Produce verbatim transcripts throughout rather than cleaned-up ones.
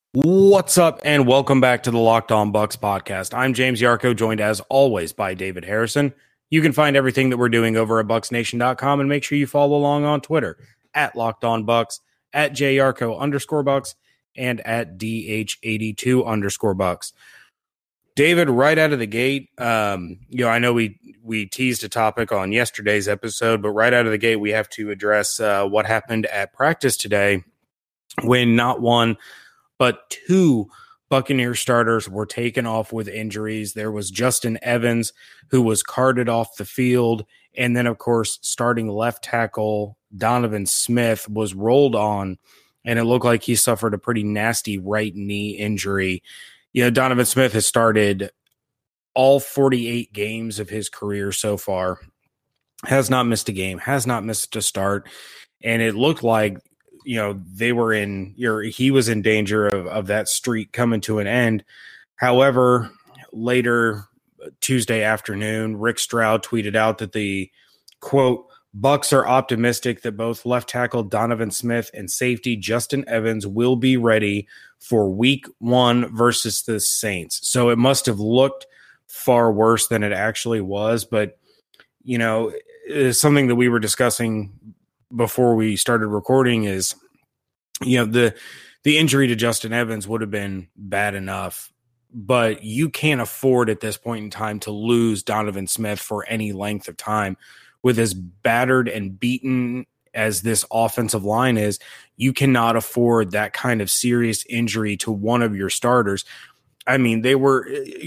What's up, and welcome back to the Locked On Bucks podcast. I'm James Yarko, joined as always by David Harrison. You can find everything that we're doing over at bucks nation dot com, and make sure you follow along on Twitter at Locked On Bucks, at jyarko underscore Bucks, and at D H eighty-two underscore Bucks. David, right out of the gate, um, you know, I know we we teased a topic on yesterday's episode, but right out of the gate, we have to address uh, what happened at practice today when not one, but two Buccaneer starters were taken off with injuries. There was Justin Evans, who was carted off the field. And then, of course, starting left tackle Donovan Smith was rolled on, and it looked like he suffered a pretty nasty right knee injury. You know, Donovan Smith has started all forty-eight games of his career so far, has not missed a game, has not missed a start. And it looked like, you know, they were in, or he was in danger of, of that streak coming to an end. However, later Tuesday afternoon, Rick Stroud tweeted out that the, quote, Bucks are optimistic that both left tackle Donovan Smith and safety Justin Evans will be ready for week one versus the Saints. So it must have looked far worse than it actually was. But, you know, something that we were discussing before we started recording is, you know, the the injury to Justin Evans would have been bad enough, but you can't afford at this point in time to lose Donovan Smith for any length of time. With as battered and beaten as this offensive line is, you cannot afford that kind of serious injury to one of your starters. I mean, they were,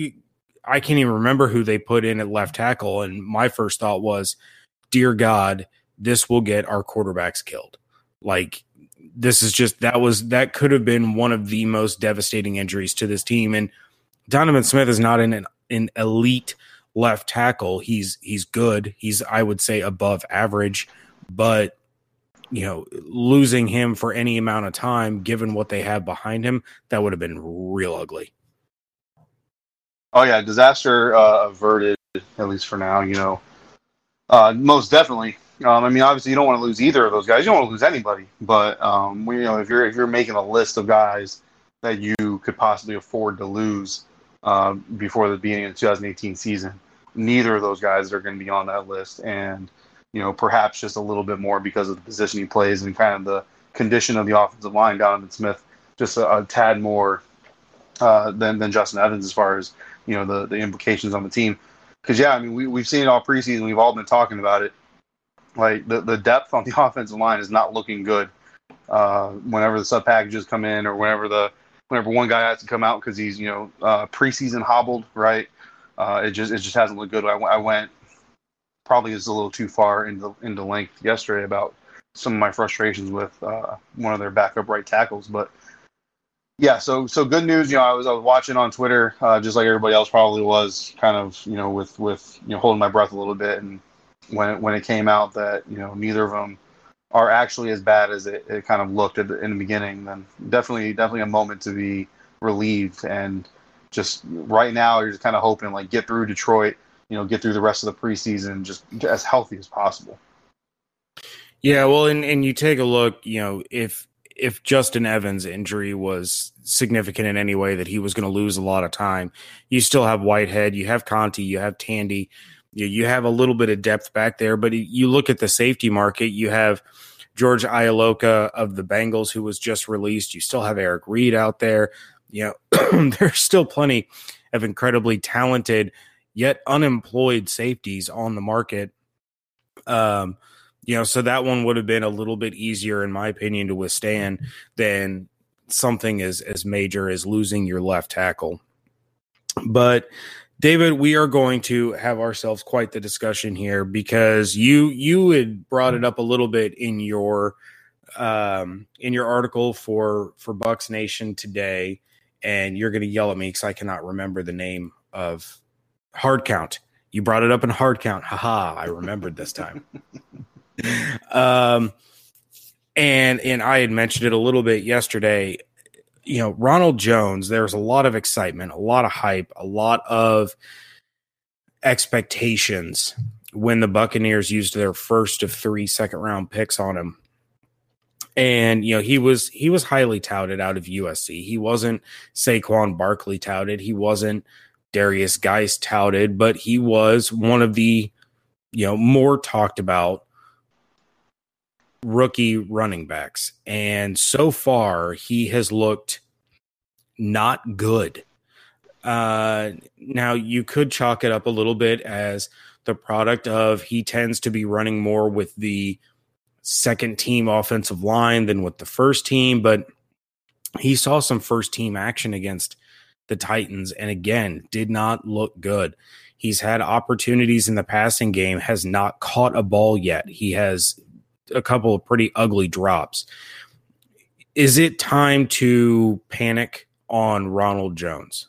I can't even remember who they put in at left tackle, and my first thought was, dear God, this will get our quarterbacks killed. Like, this is just, that was, that could have been one of the most devastating injuries to this team. And Donovan Smith is not an, an elite left tackle. He's, he's good. He's, I would say, above average, but, you know, losing him for any amount of time, given what they have behind him, that would have been real ugly. Oh yeah. Disaster uh, averted, at least for now, you know, uh, most definitely. Um, I mean, obviously, you don't want to lose either of those guys. You don't want to lose anybody. But um, you know, if you're if you're making a list of guys that you could possibly afford to lose uh, before the beginning of the twenty eighteen season, neither of those guys are going to be on that list. And you know, perhaps just a little bit more because of the position he plays and kind of the condition of the offensive line. Donovan Smith just a, a tad more uh, than than Justin Evans as far as, you know, the the implications on the team. Because yeah, I mean, we we've seen it all preseason. We've all been talking about it. Like, the, the depth on the offensive line is not looking good. Uh, whenever the sub packages come in, or whenever the whenever one guy has to come out because he's, you know, uh, preseason hobbled, right? Uh, it just it just hasn't looked good. I, I went probably just a little too far into into length yesterday about some of my frustrations with uh, one of their backup right tackles, but yeah. So so good news. You know, I was I was watching on Twitter, uh, just like everybody else probably was, kind of, you know, with with you know, holding my breath a little bit. And when it, when it came out that, you know, neither of them are actually as bad as it, it kind of looked at the, in the beginning, then definitely definitely a moment to be relieved. And just right now, you're just kind of hoping, like, get through Detroit, you know, get through the rest of the preseason just as healthy as possible. Yeah, well, and, and you take a look, you know, if if Justin Evans' injury was significant in any way that he was going to lose a lot of time, you still have Whitehead, you have Conti, you have Tandy, you, you have a little bit of depth back there. But you look at the safety market, you have George Ialoka of the Bengals, who was just released. You still have Eric Reed out there. You know, there's still plenty of incredibly talented yet unemployed safeties on the market. Um, you know, so that one would have been a little bit easier, in my opinion, to withstand than something as, as major as losing your left tackle. But David, we are going to have ourselves quite the discussion here, because you you had brought it up a little bit in your um, in your article for for Bucks Nation today, and you're going to yell at me because I cannot remember the name of Hard Count. You brought it up in Hard Count. Haha, I remembered this time. um, and and I had mentioned it a little bit yesterday. You know, Ronald Jones, there's a lot of excitement, a lot of hype, a lot of expectations when the Buccaneers used their first of three second round picks on him. And, you know, he was he was highly touted out of U S C. He wasn't Saquon Barkley touted. He wasn't Darius Geis touted, but he was one of the, you know, more talked about rookie running backs. And so far, he has looked not good. Uh, now, you could chalk it up a little bit as the product of he tends to be running more with the second team offensive line than with the first team, but he saw some first team action against the Titans and again did not look good. He's had opportunities in the passing game, has not caught a ball yet. He has a couple of pretty ugly drops. Is it time to panic on Ronald Jones?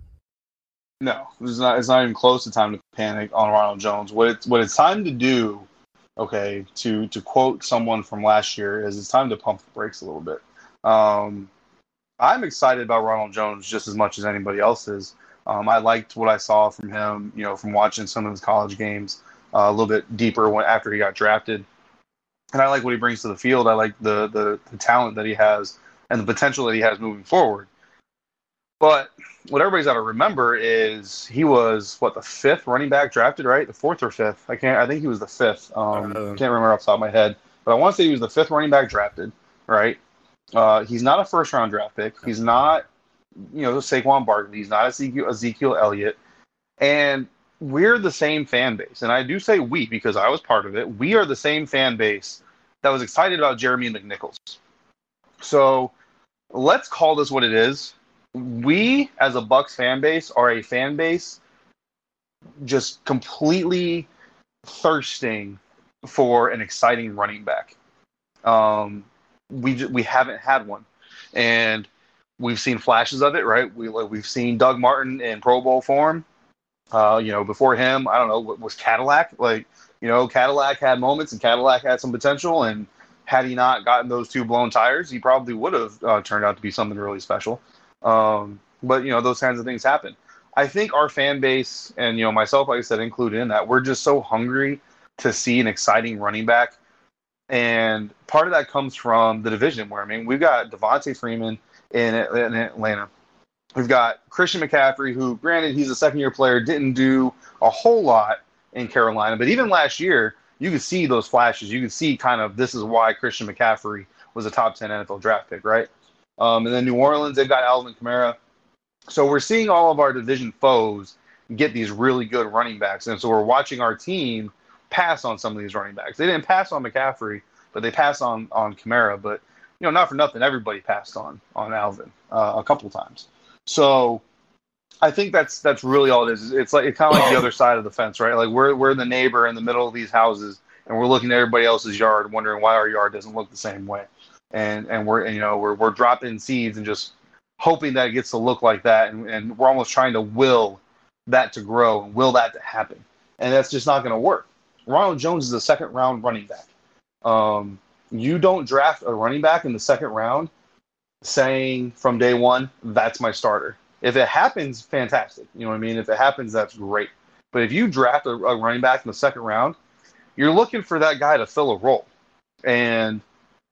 No, it's not. It's not even close to time to panic on Ronald Jones. What it's what it's time to do, okay, to to quote someone from last year, is it's time to pump the brakes a little bit. Um, I'm excited about Ronald Jones just as much as anybody else is. Um, I liked what I saw from him, you know, from watching some of his college games uh, a little bit deeper when after he got drafted, and I like what he brings to the field. I like the the, the talent that he has and the potential that he has moving forward. But what everybody's got to remember is he was what the fifth running back drafted, right? The fourth or fifth? I can't. I think he was the fifth. Um, uh, can't remember off the top of my head, but I want to say he was the fifth running back drafted, right? Uh, he's not a first round draft pick. He's not, you know, Saquon Barkley. He's not Ezekiel, Ezekiel Elliott, and we're the same fan base. And I do say we because I was part of it. We are the same fan base that was excited about Jeremy McNichols. So let's call this what it is. We, as a Bucs fan base, are a fan base just completely thirsting for an exciting running back. Um, we we haven't had one, and we've seen flashes of it, right? We we've seen Doug Martin in Pro Bowl form. Uh, you know, before him, I don't know, was Cadillac. Like, you know, Cadillac had moments, and Cadillac had some potential, and had he not gotten those two blown tires, he probably would have uh, turned out to be something really special. Um, but, you know, those kinds of things happen. I think our fan base, and, you know, myself, like I said, included in that, we're just so hungry to see an exciting running back. And part of that comes from the division where, I mean, we've got Devontae Freeman in, in Atlanta. We've got Christian McCaffrey, who, granted, he's a second-year player, didn't do a whole lot in Carolina. But even last year, you could see those flashes. You could see kind of this is why Christian McCaffrey was a top ten N F L draft pick, right? Um, and then New Orleans, they've got Alvin Kamara. So we're seeing all of our division foes get these really good running backs. And so we're watching our team pass on some of these running backs. They didn't pass on McCaffrey, but they passed on, on Kamara. But, you know, not for nothing, everybody passed on on Alvin uh, a couple times. So I think that's that's really all it is. It's like it's kind of like the other side of the fence, right? Like we're we're the neighbor in the middle of these houses, and we're looking at everybody else's yard, wondering why our yard doesn't look the same way. And and we're you know we're we're dropping seeds and just hoping that it gets to look like that, and, and we're almost trying to will that to grow and will that to happen, and that's just not going to work. Ronald Jones is a second round running back. Um, you don't draft a running back in the second round saying from day one that's my starter. If it happens, fantastic. You know what I mean? If it happens, that's great. But if you draft a, a running back in the second round, you're looking for that guy to fill a role, and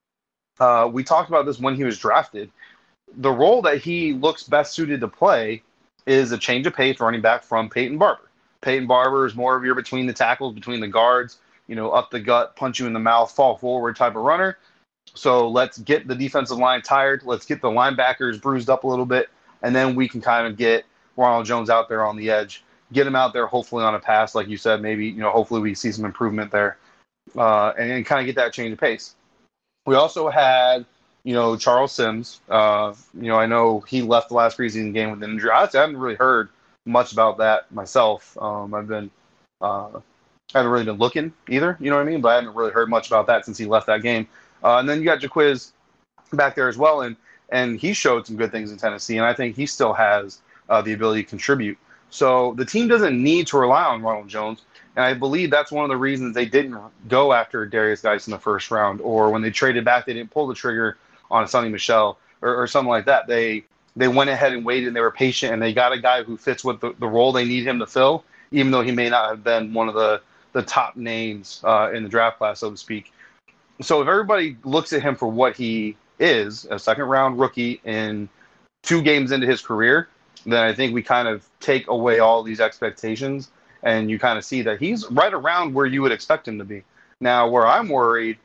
Uh, we talked about this when he was drafted. The role that he looks best suited to play is a change of pace running back from Peyton Barber. Peyton Barber is more of your between the tackles, between the guards, you know, up the gut, punch you in the mouth, fall forward type of runner. So let's get the defensive line tired. Let's get the linebackers bruised up a little bit, and then we can kind of get Ronald Jones out there on the edge, get him out there hopefully on a pass, like you said, maybe, you know, hopefully we see some improvement there, uh, and, and kind of get that change of pace. We also had, you know, Charles Sims. Uh, you know, I know he left the last preseason game with an injury. Honestly, I haven't really heard much about that myself. Um, I've been, uh, I haven't really been looking either. You know what I mean? But I haven't really heard much about that since he left that game. Uh, and then you got Jaquiz back there as well, and and he showed some good things in Tennessee, and I think he still has uh, the ability to contribute. So the team doesn't need to rely on Ronald Jones. And I believe that's one of the reasons they didn't go after Darius Geis in the first round, or when they traded back, they didn't pull the trigger on Sonny Michel or, or something like that. They they went ahead and waited, and they were patient, and they got a guy who fits with the, the role they need him to fill, even though he may not have been one of the, the top names uh, in the draft class, so to speak. so if everybody looks at him for what he is, a second round rookie in two games into his career, then I think we kind of take away all these expectations and you kind of see that he's right around where you would expect him to be. Now, where I'm worried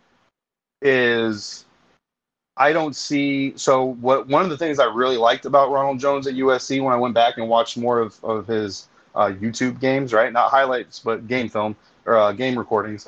is I don't see. So, what one of the things I really liked about Ronald Jones at U S C when I went back and watched more of, of his uh, YouTube games, right? Not highlights, but game film or uh, game recordings,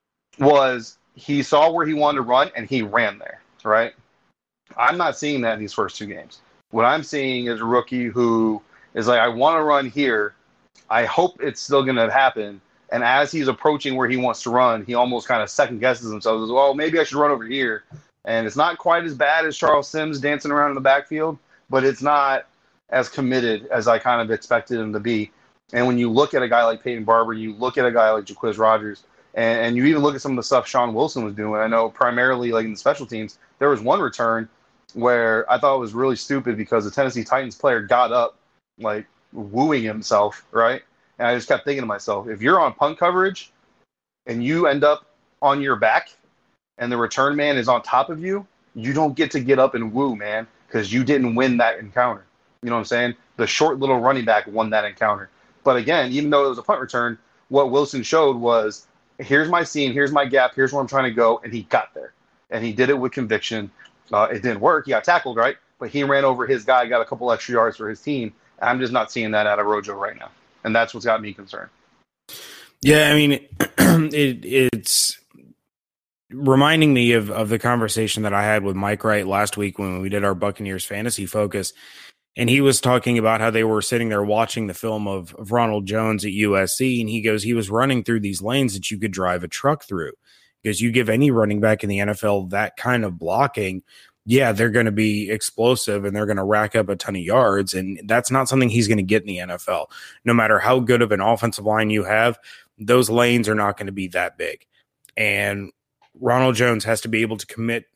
was he saw where he wanted to run and he ran there, right? I'm not seeing that in these first two games. What I'm seeing is a rookie who is like, I want to run here. I hope it's still going to happen. And as he's approaching where he wants to run, he almost kind of second guesses himself. As well, maybe I should run over here. And it's not quite as bad as Charles Sims dancing around in the backfield, but it's not as committed as I kind of expected him to be. And when you look at a guy like Peyton Barber, you look at a guy like Jacquizz Rodgers, and, and you even look at some of the stuff Sean Wilson was doing. I know primarily like in the special teams, there was one return where I thought it was really stupid because the Tennessee Titans player got up, like wooing himself, right? And I just kept thinking to myself, if you're on punt coverage and you end up on your back and the return man is on top of you, you don't get to get up and woo, man, because you didn't win that encounter. You know what I'm saying? The short little running back won that encounter. But again, even though it was a punt return, what Wilson showed was, here's my seam, here's my gap, here's where I'm trying to go, and he got there. And he did it with conviction. Uh, it didn't work. He got tackled, right? But he ran over his guy, got a couple extra yards for his team. I'm just not seeing that out of Rojo right now. And that's what's got me concerned. Yeah, I mean, it, it's reminding me of, of the conversation that I had with Mike Wright last week when we did our Buccaneers fantasy focus. And he was talking about how they were sitting there watching the film of, of Ronald Jones at U S C. And he goes, he was running through these lanes that you could drive a truck through. Because you give any running back in the N F L that kind of blocking, yeah, they're going to be explosive and they're going to rack up a ton of yards. And that's not something he's going to get in the N F L. No matter how good of an offensive line you have, those lanes are not going to be that big. And Ronald Jones has to be able to commit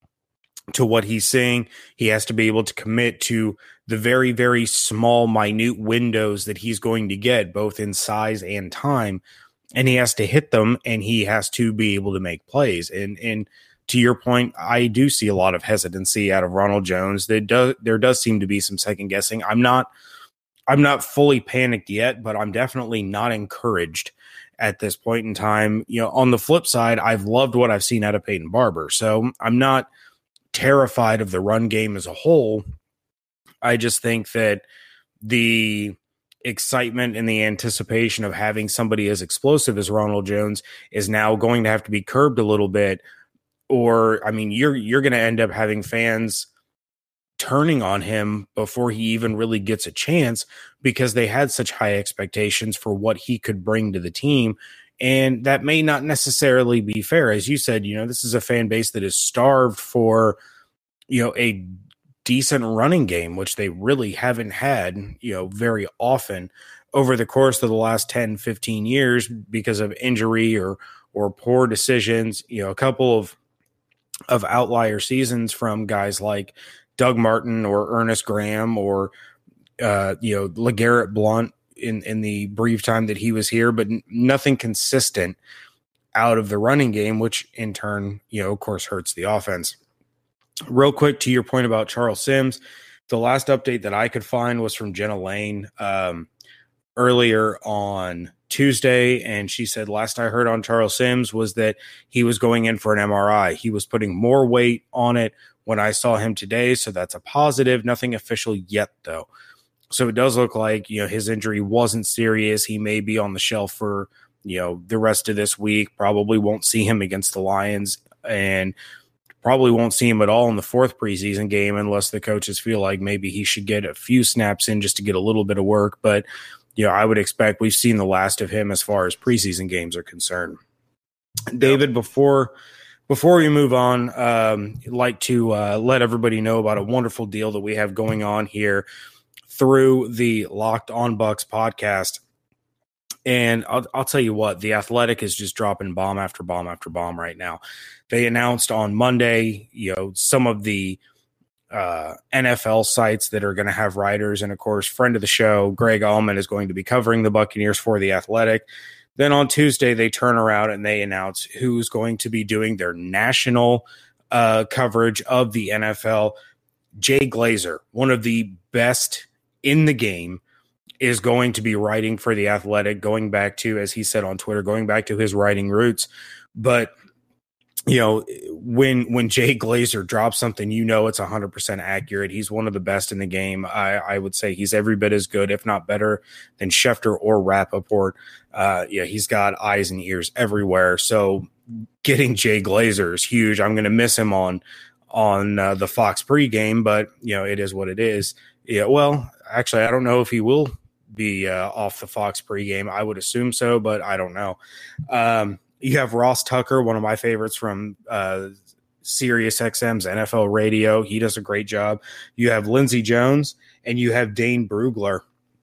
to what he's seeing. He has to be able to commit to the very, very small, minute windows that he's going to get, both in size and time. And he has to hit them, and he has to be able to make plays. And and to your point, I do see a lot of hesitancy out of Ronald Jones. There does there does seem to be some second guessing. I'm not I'm not fully panicked yet, but I'm definitely not encouraged at this point in time. You know, on the flip side, I've loved what I've seen out of Peyton Barber, so I'm not terrified of the run game as a whole. I just think that the excitement and the anticipation of having somebody as explosive as Ronald Jones is now going to have to be curbed a little bit. Or, I mean, you're you're going to end up having fans turning on him before he even really gets a chance because they had such high expectations for what he could bring to the team. And that may not necessarily be fair. As you said, you know, this is a fan base that is starved for, you know, a decent running game, which they really haven't had, you know, very often over the course of the last ten, fifteen years because of injury or, or poor decisions. You know, a couple of, of outlier seasons from guys like Doug Martin or Ernest Graham or, uh, you know, LeGarrette Blount in, in the brief time that he was here, but n- nothing consistent out of the running game, which in turn, you know, of course, hurts the offense. Real quick to your point about Charles Sims, the last update that I could find was from Jenna Lane um, earlier on Tuesday, and she said last I heard on Charles Sims was that he was going in for an M R I. He was putting more weight on it when I saw him today, so that's a positive. Nothing official yet, though. So it does look like, you know, his injury wasn't serious. He may be on the shelf for, you know, the rest of this week. Probably won't see him against the Lions, and probably won't see him at all in the fourth preseason game unless the coaches feel like maybe he should get a few snaps in just to get a little bit of work. But, you know, I would expect we've seen the last of him as far as preseason games are concerned. David, before before we move on, um, I'd like to uh, let everybody know about a wonderful deal that we have going on here through the Locked On Bucks podcast. And I'll, I'll tell you what, The Athletic is just dropping bomb after bomb after bomb right now. They announced on Monday, you know, some of the uh, N F L sites that are going to have writers. And, of course, friend of the show, Greg Allman, is going to be covering the Buccaneers for The Athletic. Then on Tuesday, they turn around and they announce who's going to be doing their national uh, coverage of the N F L. Jay Glazer, one of the best in the game, is going to be writing for The Athletic, going back to, as he said on Twitter, going back to his writing roots. But you know, when when Jay Glazer drops something, you know it's one hundred percent accurate. He's one of the best in the game. I, I would say he's every bit as good, if not better, than Schefter or Rappaport. Uh, yeah, he's got eyes and ears everywhere. So getting Jay Glazer is huge. I'm going to miss him on on uh, the Fox pregame, but, you know, it is what it is. Yeah, well, actually, I don't know if he will be uh, off the Fox pregame. I would assume so, but I don't know. Um You have Ross Tucker, one of my favorites from uh, Sirius X M's N F L Radio. He does a great job. You have Lindsey Jones, and you have Dane Brugler.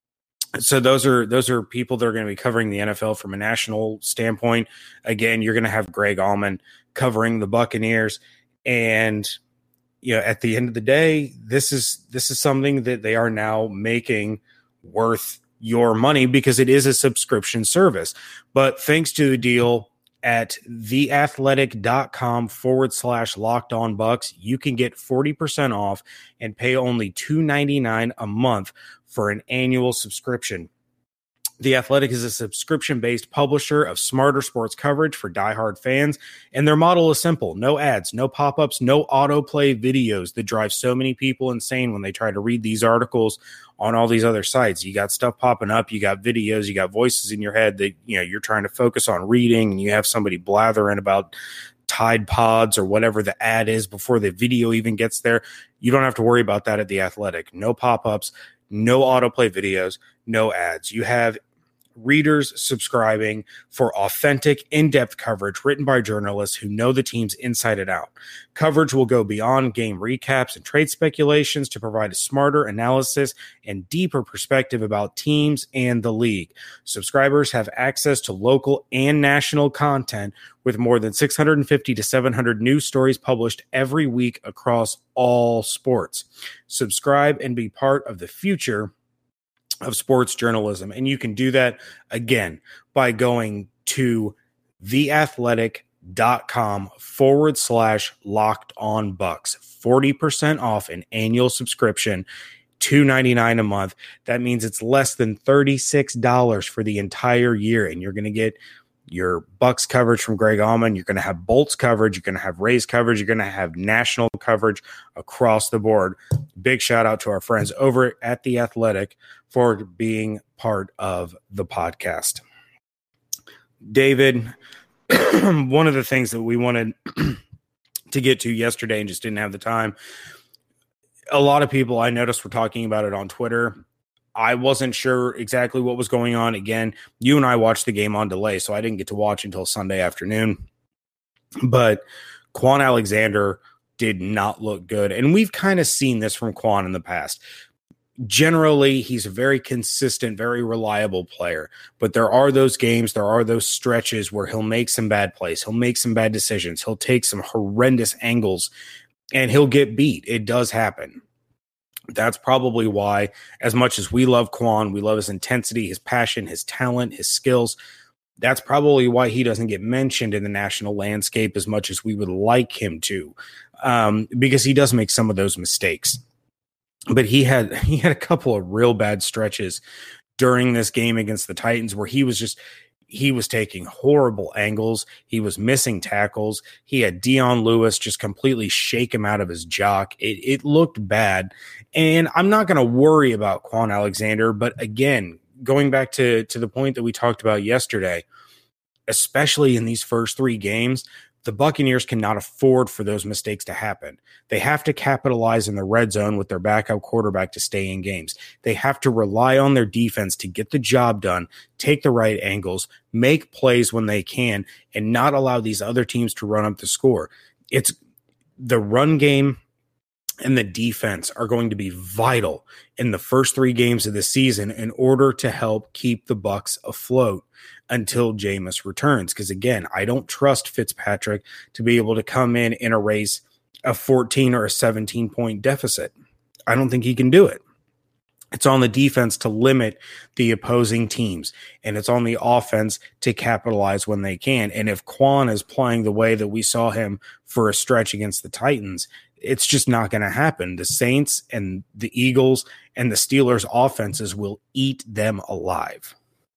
So those are those are people that are going to be covering the N F L from a national standpoint. Again, you're going to have Greg Allman covering the Buccaneers, and you know, at the end of the day, this is this is something that they are now making worth your money because it is a subscription service. But thanks to the deal at theathletic.com forward slash locked on bucks, you can get forty percent off and pay only two ninety-nine a month for an annual subscription. The Athletic is a subscription-based publisher of smarter sports coverage for diehard fans, and their model is simple. No ads, no pop-ups, no autoplay videos that drive so many people insane when they try to read these articles on all these other sites. You got stuff popping up, you got videos, you got voices in your head that, you know, you're trying to focus on reading, and you have somebody blathering about Tide Pods or whatever the ad is before the video even gets there. You don't have to worry about that at The Athletic. No pop-ups, no autoplay videos, no ads. You have readers subscribing for authentic, in-depth coverage written by journalists who know the teams inside and out. Coverage will go beyond game recaps and trade speculations to provide a smarter analysis and deeper perspective about teams and the league. Subscribers have access to local and national content with more than six hundred fifty to seven hundred news stories published every week across all sports. Subscribe and be part of the future of sports journalism. And you can do that, again, by going to theathletic.com forward slash locked on bucks. forty percent off an annual subscription, two ninety-nine a month. That means it's less than thirty-six dollars for the entire year. And you're going to get your Bucks coverage from Greg Allman. You're going to have Bolts coverage. You're going to have Rays coverage. You're going to have national coverage across the board. Big shout out to our friends over at The Athletic for being part of the podcast. David, one of the things that we wanted to get to yesterday and just didn't have the time, a lot of people I noticed were talking about it on Twitter. I wasn't sure exactly what was going on. Again, you and I watched the game on delay, so I didn't get to watch until Sunday afternoon. But Quan Alexander did not look good. And we've kind of seen this from Quan in the past. Generally, he's a very consistent, very reliable player. But there are those games, there are those stretches where he'll make some bad plays. He'll make some bad decisions. He'll take some horrendous angles, and he'll get beat. It does happen. That's probably why, as much as we love Quan, we love his intensity, his passion, his talent, his skills. That's probably why he doesn't get mentioned in the national landscape as much as we would like him to, um, because he does make some of those mistakes. But he had he had a couple of real bad stretches during this game against the Titans where he was just he was taking horrible angles. He was missing tackles. He had Dion Lewis just completely shake him out of his jock. It, it looked bad. And I'm not going to worry about Quan Alexander. But again, going back to, to the point that we talked about yesterday, especially in these first three games, the Buccaneers cannot afford for those mistakes to happen. They have to capitalize in the red zone with their backup quarterback to stay in games. They have to rely on their defense to get the job done, take the right angles, make plays when they can, and not allow these other teams to run up the score. It's the run game and the defense are going to be vital in the first three games of the season in order to help keep the Bucs afloat until Jameis returns. Because again, I don't trust Fitzpatrick to be able to come in and erase a fourteen or a seventeen point deficit. I don't think he can do it. It's on the defense to limit the opposing teams, and it's on the offense to capitalize when they can. And if Quan is playing the way that we saw him for a stretch against the Titans, it's just not going to happen. The Saints and the Eagles and the Steelers offenses will eat them alive.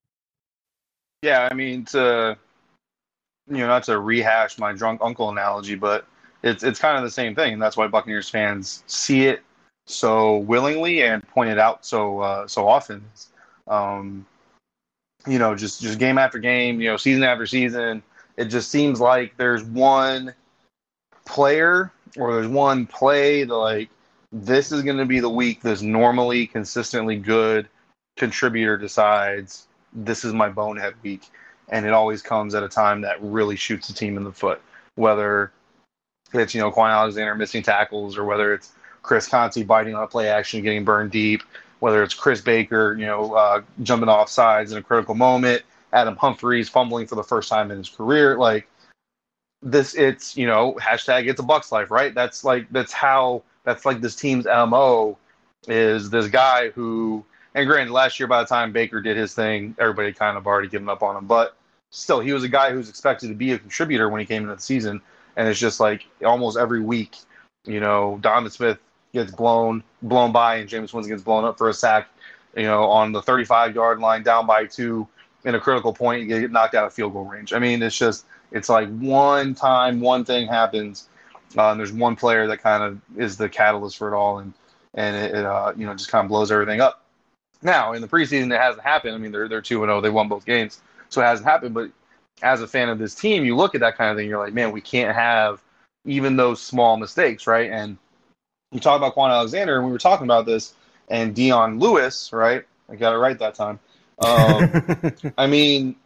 Yeah, I mean, to, you know, not to rehash my drunk uncle analogy, but it's it's kind of the same thing, and that's why Buccaneers fans see it so willingly and point it out so uh, so often. Um, you know, just just game after game, you know, season after season, it just seems like there's one player or there's one play that, like, this is going to be the week this normally consistently good contributor decides this is my bonehead week, and it always comes at a time that really shoots the team in the foot, whether it's, you know, Quan Alexander missing tackles, or whether it's Chris Conte biting on a play action, getting burned deep, whether it's Chris Baker, you know, uh, jumping off sides in a critical moment, Adam Humphries fumbling for the first time in his career. Like this, it's, you know, hashtag it's a Bucs life, right? That's like, that's how, that's like this team's M O is this guy who, and granted, last year by the time Baker did his thing, everybody kind of already given up on him, but still, he was a guy who was expected to be a contributor when he came into the season. And it's just like almost every week, you know, Donovan Smith gets blown blown by, and Jameis Winston gets blown up for a sack, you know, on the thirty-five-yard line, down by two in a critical point, you get knocked out of field goal range. I mean, it's just, it's like one time, one thing happens, uh, and there's one player that kind of is the catalyst for it all, and and it, it uh, you know, just kind of blows everything up. Now, in the preseason, it hasn't happened. I mean, they're they're two and oh, they won both games, so it hasn't happened. But as a fan of this team, you look at that kind of thing, you're like, man, we can't have even those small mistakes, right? And you talk about Quan Alexander, and we were talking about this, and Dion Lewis, right? I got it right that time. Um, I mean,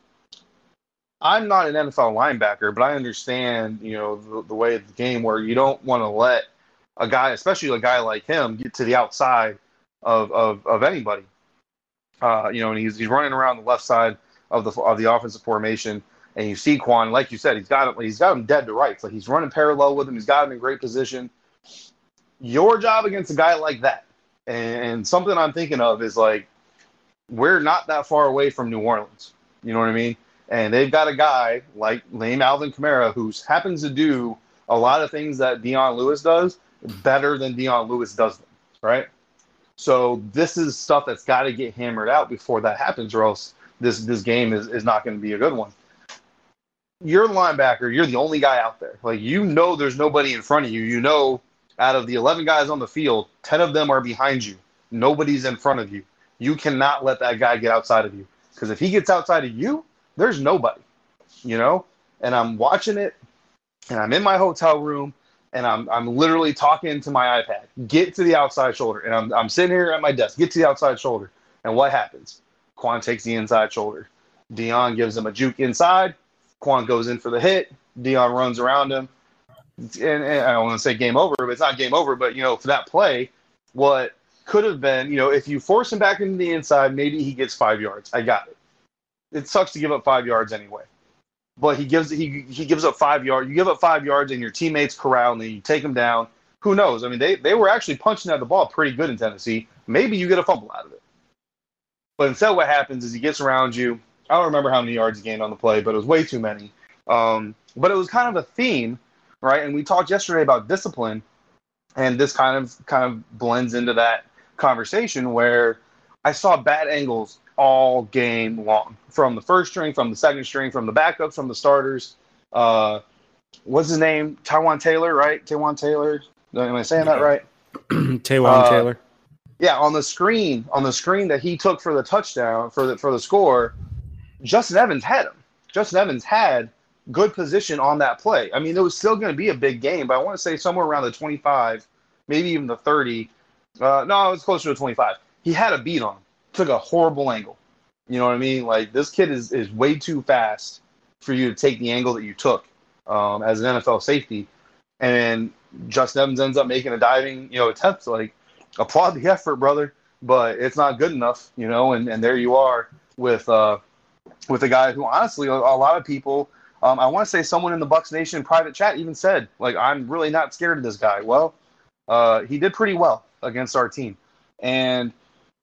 I'm not an N F L linebacker, but I understand, you know, the, the way of the game where you don't want to let a guy, especially a guy like him, get to the outside of of, of anybody. Uh, you know, and he's he's running around the left side of the of the offensive formation, and you see Quan, like you said, he's got him, he's got him dead to rights. Like, he's running parallel with him. He's got him in great position. Your job against a guy like that, and something I'm thinking of is, like, we're not that far away from New Orleans. You know what I mean? And they've got a guy like named Alvin Kamara who happens to do a lot of things that Dion Lewis does better than Dion Lewis does them, right? So this is stuff that's got to get hammered out before that happens, or else this this game is, is not going to be a good one. You're the linebacker. You're the only guy out there. Like, you know there's nobody in front of you. You know out of the eleven guys on the field, ten of them are behind you. Nobody's in front of you. You cannot let that guy get outside of you, because if he gets outside of you, there's nobody, you know? And I'm watching it, and I'm in my hotel room, and I'm I'm literally talking to my iPad. Get to the outside shoulder. And I'm I'm sitting here at my desk. Get to the outside shoulder. And what happens? Quan takes the inside shoulder. Dion gives him a juke inside. Quan goes in for the hit. Dion runs around him. And, and I don't want to say game over, but it's not game over. But, you know, for that play, what could have been, you know, if you force him back into the inside, maybe he gets five yards. I got it. It sucks to give up five yards anyway. But he gives he he gives up five yards. You give up five yards, and your teammates corral, and then you take them down. Who knows? I mean, they, they were actually punching at the ball pretty good in Tennessee. Maybe you get a fumble out of it. But instead what happens is he gets around you. I don't remember how many yards he gained on the play, but it was way too many. Um, but it was kind of a theme, right? And we talked yesterday about discipline, and this kind of kind of blends into that conversation where I saw bad angles all game long, from the first string, from the second string, from the backups, from the starters. Uh, what's his name? Taywan Taylor, right? Taywan Taylor. Am I saying that right? Taywan uh, Taylor. Yeah, on the screen, on the screen that he took for the touchdown, for the for the score, Justin Evans had him. Justin Evans had good position on that play. I mean, it was still going to be a big game, but I want to say somewhere around the twenty-five, maybe even the thirty. Uh, no, it was closer to twenty-five. He had a beat on him. Took a horrible angle. You know what I mean? Like, this kid is, is way too fast for you to take the angle that you took um, as an N F L safety. And Justin Evans ends up making a diving, you know, attempt. Like, applaud the effort, brother, but it's not good enough, you know. And, and there you are with uh, with a guy who, honestly, a, a lot of people, um, I want to say someone in the Bucs Nation private chat even said, like, I'm really not scared of this guy. Well, uh, he did pretty well against our team. And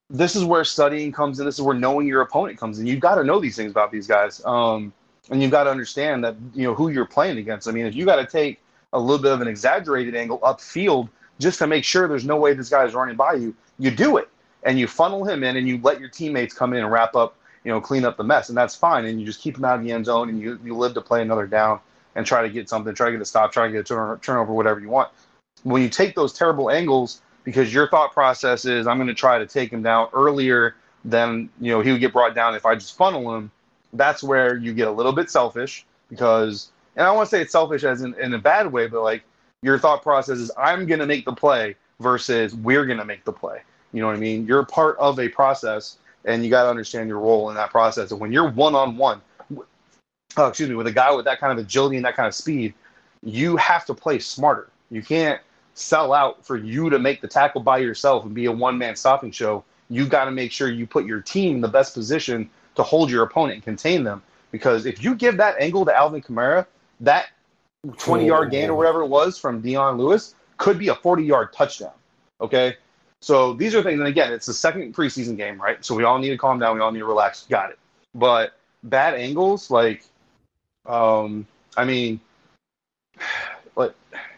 this is where studying comes in. This is where knowing your opponent comes in. You've got to know these things about these guys. Um, and you've got to understand that, you know, who you're playing against. I mean, if you got to take a little bit of an exaggerated angle upfield just to make sure there's no way this guy's running by you, you do it. And you funnel him in and you let your teammates come in and wrap up, you know, clean up the mess. And that's fine. And you just keep him out of the end zone and you, you live to play another down and try to get something, try to get a stop, try to get a turn, turnover, whatever you want. When you take those terrible angles, because your thought process is, I'm going to try to take him down earlier than, you know, he would get brought down if I just funnel him. That's where you get a little bit selfish because, and I don't want to say it's selfish as in, in a bad way, but like your thought process is, I'm going to make the play versus we're going to make the play. You know what I mean? You're part of a process and you got to understand your role in that process. And when you're one-on-one, oh, excuse me, with a guy with that kind of agility and that kind of speed, you have to play smarter. You can't sell out for you to make the tackle by yourself and be a one-man stopping show. You got to make sure you put your team in the best position to hold your opponent and contain them. Because if you give that angle to Alvin Kamara, that twenty-yard gain or whatever it was from Dion Lewis could be a forty-yard touchdown. Okay? So these are things, and again, it's the second preseason game, right? So we all need to calm down. We all need to relax. Got it. But bad angles, like, um, I mean, like,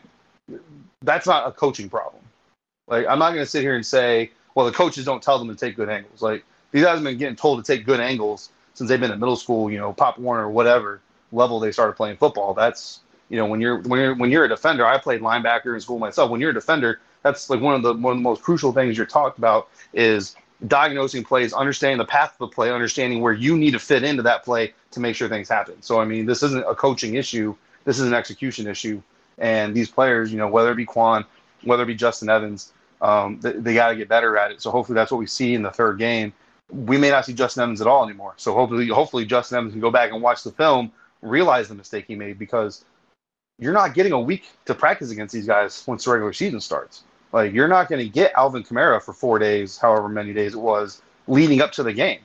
that's not a coaching problem. Like, I'm not going to sit here and say, well, the coaches don't tell them to take good angles. Like, these guys have been getting told to take good angles since they've been in middle school, you know, Pop Warner or whatever level they started playing football. That's, you know, when you're when you're when you're a defender, I played linebacker in school myself. When you're a defender, that's like one of the one of the most crucial things you're talked about is diagnosing plays, understanding the path of the play, understanding where you need to fit into that play to make sure things happen. So, I mean, this isn't a coaching issue. This is an execution issue. And these players, you know, whether it be Quan, whether it be Justin Evans, um, they, they got to get better at it. So hopefully that's what we see in the third game. We may not see Justin Evans at all anymore. So hopefully, hopefully Justin Evans can go back and watch the film, realize the mistake he made, because you're not getting a week to practice against these guys once the regular season starts. Like, you're not going to get Alvin Kamara for four days, however many days it was, leading up to the game.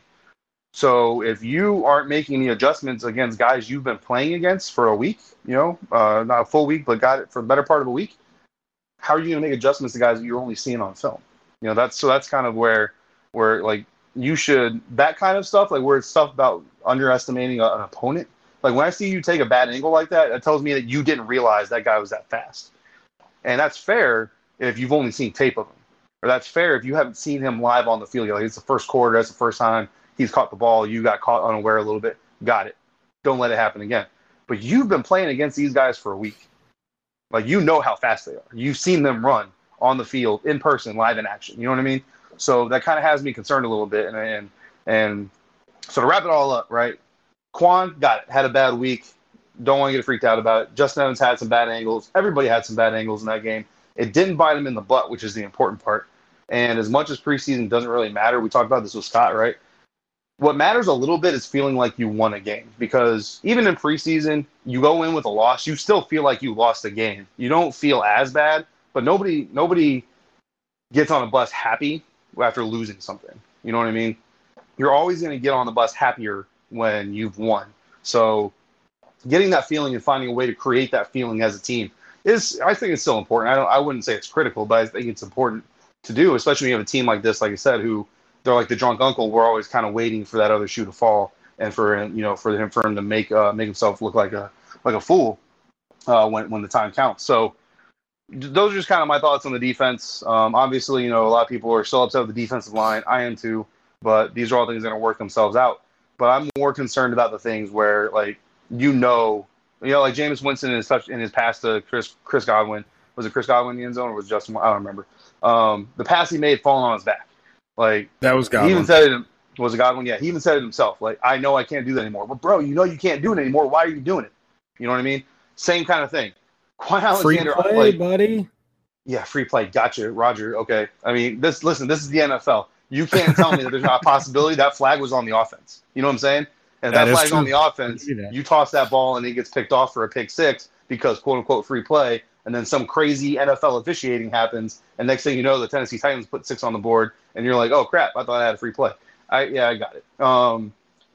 So if you aren't making the adjustments against guys you've been playing against for a week, you know, uh, not a full week, but got it for the better part of a week, how are you going to make adjustments to guys that you're only seeing on film? You know, that's so that's kind of where, where like, you should, that kind of stuff, like where it's stuff about underestimating a, an opponent. Like, when I see you take a bad angle like that, it tells me that you didn't realize that guy was that fast. And that's fair if you've only seen tape of him. Or that's fair if you haven't seen him live on the field. Like, it's the first quarter, that's the first time he's caught the ball, you got caught unaware a little bit. Got it. Don't let it happen again. But you've been playing against these guys for a week. Like, you know how fast they are. You've seen them run on the field, in person, live in action. You know what I mean? So that kind of has me concerned a little bit. And, and and so to wrap it all up, right? Quan, got it, had a bad week. Don't want to get freaked out about it. Justin Evans had some bad angles. Everybody had some bad angles in that game. It didn't bite him in the butt, which is the important part. And as much as preseason doesn't really matter, we talked about this with Scott, right? What matters a little bit is feeling like you won a game, because even in preseason, you go in with a loss, you still feel like you lost a game. You don't feel as bad, but nobody nobody gets on a bus happy after losing something. You know what I mean? You're always going to get on the bus happier when you've won. So getting that feeling and finding a way to create that feeling as a team is, I think it's still important. I don't, I wouldn't say it's critical, but I think it's important to do, especially when you have a team like this, like I said, who they're like the drunk uncle. We're always kind of waiting for that other shoe to fall and for him, you know, for him, for him to make, uh, make himself look like a, like a fool uh, when, when the time counts. So those are just kind of my thoughts on the defense. Um, obviously, you know, a lot of people are still upset with the defensive line. I am too, but these are all things that are work themselves out. But I'm more concerned about the things where, like, you know, you know, like Jameis Winston in his touch in his pass to Chris Chris Godwin. Was it Chris Godwin in the end zone or was it Justin? I don't remember. Um, the pass he made falling on his back. Like, that was Godwin. He even said it. Was it Godwin? Yeah, he even said it himself. Like, I know I can't do that anymore. But bro, you know you can't do it anymore. Why are you doing it? You know what I mean? Same kind of thing. Quan Alexander, free play, like, buddy. Yeah, free play. Gotcha, Roger. Okay. I mean, this. Listen, this is the N F L. You can't tell me that there's not a possibility that flag was on the offense. You know what I'm saying? And if that, that flag's true. On the offense, you toss that ball and it gets picked off for a pick six because quote unquote free play, and then some crazy N F L officiating happens, and next thing you know, the Tennessee Titans put six on the board, and you're like, oh crap, I thought I had a free play. I yeah, I got it. Um,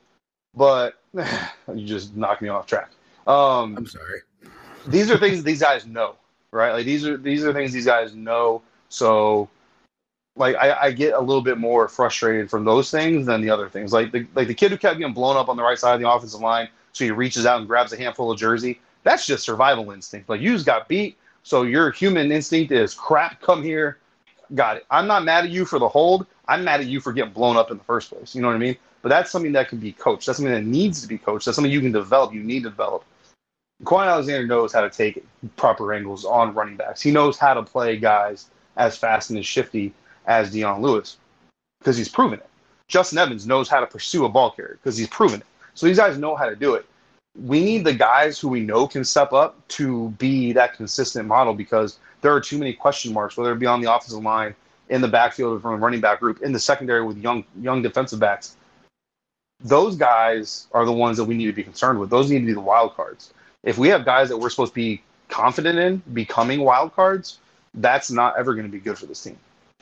but you just knocked me off track. Um, I'm sorry. These are things these guys know, right? Like these are these are things these guys know. So like I, I get a little bit more frustrated from those things than the other things. Like the like the kid who kept getting blown up on the right side of the offensive line, so he reaches out and grabs a handful of jersey. That's just survival instinct. Like you just got beat, so your human instinct is crap. Come here, got it. I'm not mad at you for the hold. I'm mad at you for getting blown up in the first place. You know what I mean? But that's something that can be coached. That's something that needs to be coached. That's something you can develop. You need to develop. Kwon Alexander knows how to take proper angles on running backs. He knows how to play guys as fast and as shifty as Dion Lewis because he's proven it. Justin Evans knows how to pursue a ball carrier because he's proven it. So these guys know how to do it. We need the guys who we know can step up to be that consistent model because there are too many question marks, whether it be on the offensive line, in the backfield from the running back group, in the secondary with young young defensive backs. Those guys are the ones that we need to be concerned with. Those need to be the wild cards. If we have guys that we're supposed to be confident in becoming wild cards, that's not ever going to be good for this team.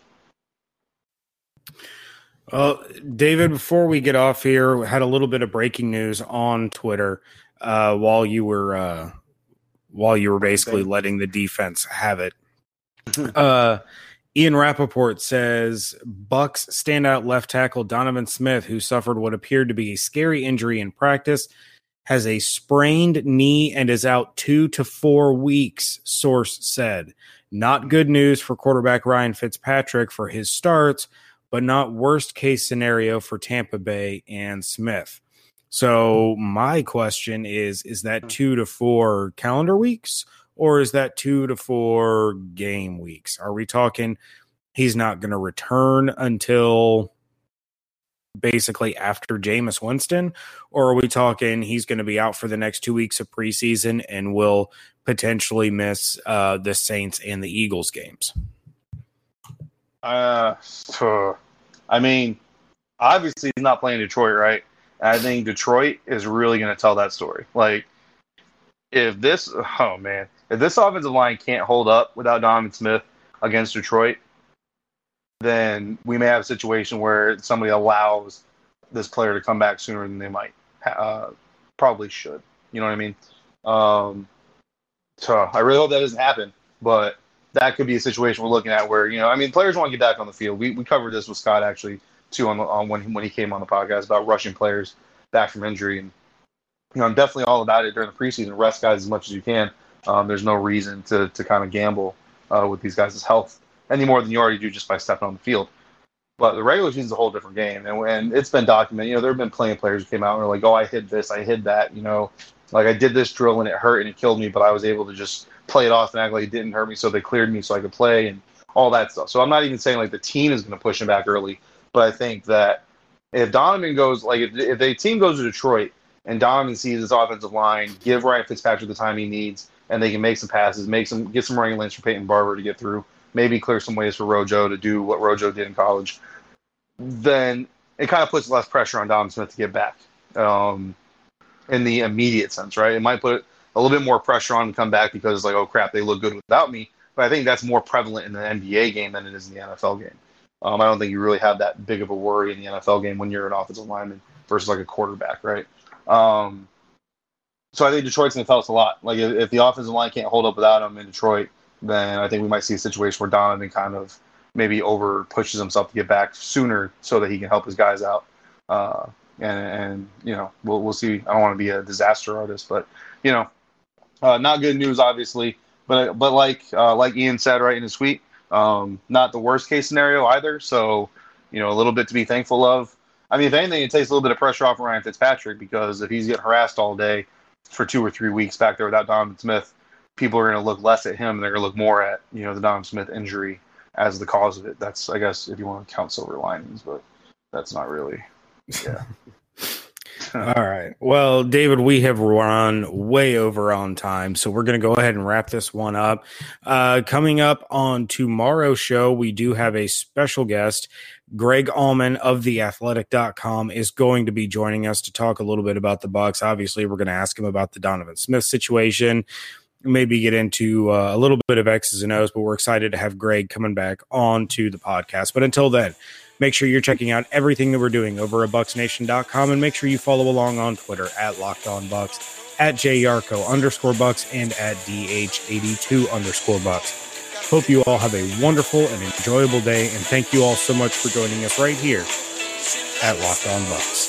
Well, David, before we get off here, we had a little bit of breaking news on Twitter uh, while you were uh, while you were basically letting the defense have it. Uh, Ian Rappaport says Bucks standout left tackle Donovan Smith, who suffered what appeared to be a scary injury in practice, has a sprained knee and is out two to four weeks, source said. Not good news for quarterback Ryan Fitzpatrick for his starts, but not worst case scenario for Tampa Bay and Smith. So my question is, is that two to four calendar weeks or is that two to four game weeks? Are we talking he's not going to return until basically after Jameis Winston, or are we talking he's going to be out for the next two weeks of preseason and will potentially miss uh, the Saints and the Eagles games? Uh, I mean, obviously he's not playing Detroit, right? I think Detroit is really going to tell that story. Like, if this, oh man, if this offensive line can't hold up without Donovan Smith against Detroit, then we may have a situation where somebody allows this player to come back sooner than they might uh, probably should. You know what I mean? Um, so I really hope that doesn't happen, but that could be a situation we're looking at where, you know, I mean, players want to get back on the field. We we covered this with Scott actually too on, the, on when when he came on the podcast about rushing players back from injury, and you know, I'm definitely all about it during the preseason. Rest guys as much as you can. Um, there's no reason to to kind of gamble uh, with these guys' health any more than you already do just by stepping on the field. But the regular season is a whole different game, and, and it's been documented. You know, there have been plenty of players who came out and were like, "Oh, I hid this, I hid that." You know, like I did this drill and it hurt and it killed me, but I was able to just play it off and act like it didn't hurt me, so they cleared me so I could play and all that stuff. So I'm not even saying like the team is going to push him back early, but I think that if Donovan goes, like if, if the team goes to Detroit and Donovan sees his offensive line, give Ryan Fitzpatrick the time he needs, and they can make some passes, make some, get some running lanes for Peyton Barber to get through, maybe clear some ways for Rojo to do what Rojo did in college, then it kind of puts less pressure on Donovan Smith to get back um, in the immediate sense, right? It might put a little bit more pressure on him to come back because it's like, oh, crap, they look good without me. But I think that's more prevalent in the N B A game than it is in the N F L game. Um, I don't think you really have that big of a worry in the N F L game when you're an offensive lineman versus like a quarterback, right? Um, so I think Detroit's going to tell us a lot. Like if, if the offensive line can't hold up without him in Detroit, then I think we might see a situation where Donovan kind of maybe over pushes himself to get back sooner so that he can help his guys out. Uh, and, and, you know, we'll we'll see. I don't want to be a disaster artist, but, you know, uh, not good news, obviously. But but like uh, like Ian said right in his tweet, um, not the worst case scenario either. So, you know, a little bit to be thankful of. I mean, if anything, it takes a little bit of pressure off Ryan Fitzpatrick because if he's getting harassed all day for two or three weeks back there without Donovan Smith, people are going to look less at him and they're going to look more at, you know, the Donovan Smith injury as the cause of it. That's, I guess, if you want to count silver linings, but that's not really, yeah. All right. Well, David, we have run way over on time, so we're going to go ahead and wrap this one up. Uh, coming up on tomorrow's show, we do have a special guest. Greg Allman of the athletic dot com is going to be joining us to talk a little bit about the Bucs. Obviously, we're going to ask him about the Donovan Smith situation, maybe get into uh, a little bit of X's and O's, but we're excited to have Greg coming back on to the podcast. But until then, make sure you're checking out everything that we're doing over at bucks nation dot com, and make sure you follow along on Twitter at Locked On Bucks, at J Yarko underscore Bucks, and at D H eighty-two underscore Bucks. Hope you all have a wonderful and enjoyable day, and thank you all so much for joining us right here at Locked On Bucks.